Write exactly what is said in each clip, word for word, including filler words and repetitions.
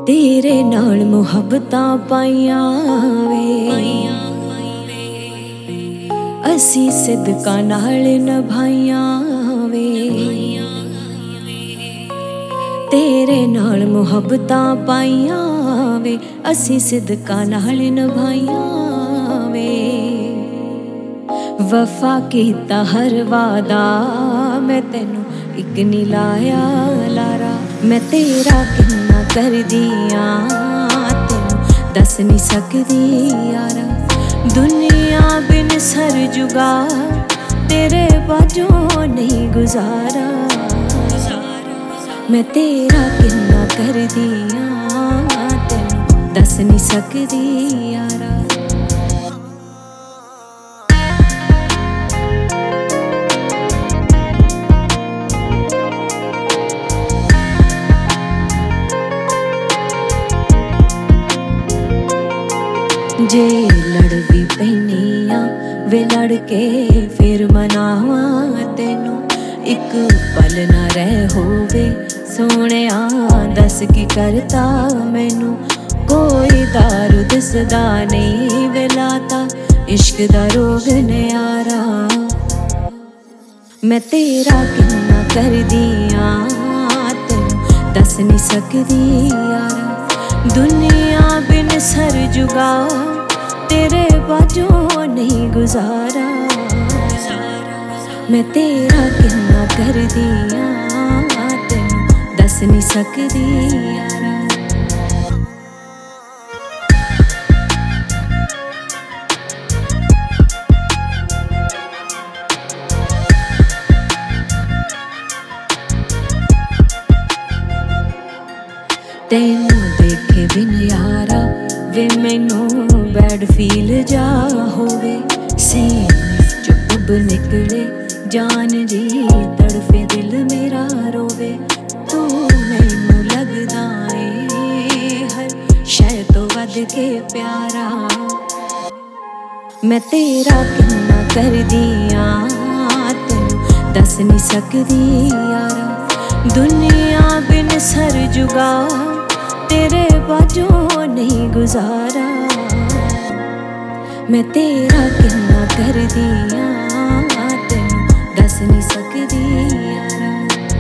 तेरे नाल मुहब्बतां पाइयां वे असी सिदका नाल निभाइयां वे। तेरे नाल मुहब्बतां पाइयां वे असी सिदका नाल निभाइयां वे। वफा कीता हर वादा मैं तैनू इक नी लाया लारा। मैं तेरा किन्ना करदी आं तैनू दस नी सकदी यारा। दुनिया बिन सर जुगा तेरे बाजों नहीं गुजारा। मैं तेरा किन्ना करदी आं तैनू दस नी सकदी यारा। जे लड़ भी पैनी आ वे लड़ के फिर मनावां तैनू। इक पल ना रह होवे सोहणिया दस की करता मैनू। कोई दारू दिसदा नहीं वेलाता इश्क दा रोग न्यारा। मैं तेरा किन्ना करदी आं तैनू दस नी सकदी यारा। दुनिया बिन सर जुगा तेरे बाजों नहीं गुजारा। मैं तेरा किन्ना करदी आं तैनू दस नी सकदी यारा। तैनू देखे बिन यारा वे मैनू बैड फील जा होवे। सीने चुप निकले जान जी तड़फे दिल मेरा रोवे। तू मैनू लगदा ए हर शै तो वध के प्यारा। मैं तेरा किन्ना करदी आं तैनू दस नी सकदी यारा। दुनिया बिन सर जुगा तेरे बाजों नहीं गुजारा। मैं तेरा किन्ना करदी आं तैनू दस नी सकदी यारा।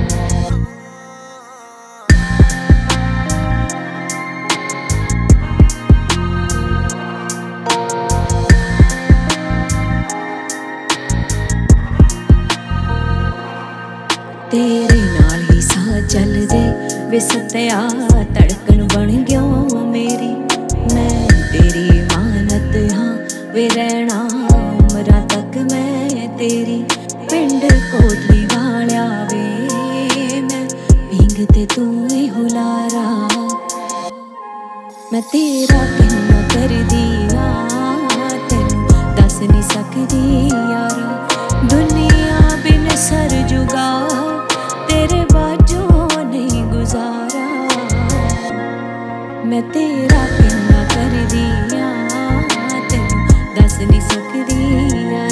तेरे नाल ही साह चलदे वे सत्या धड़कन बन गयो मेरी। मैं तेरी मानत हाँ वे रहना उमरां तक मैं तेरी। पिंड कोटली वालिया वे मैं पींग ते तू ही हुलारा। मैं तेरा किन्ना करदी आं तैनू दस नी सकदी यारा। दुनिया बिन सर जुगा तेरे बाजों नहीं गुजारा। मैं तेरा किन्ना करदी आं तैनू दस नी सकदी यारा।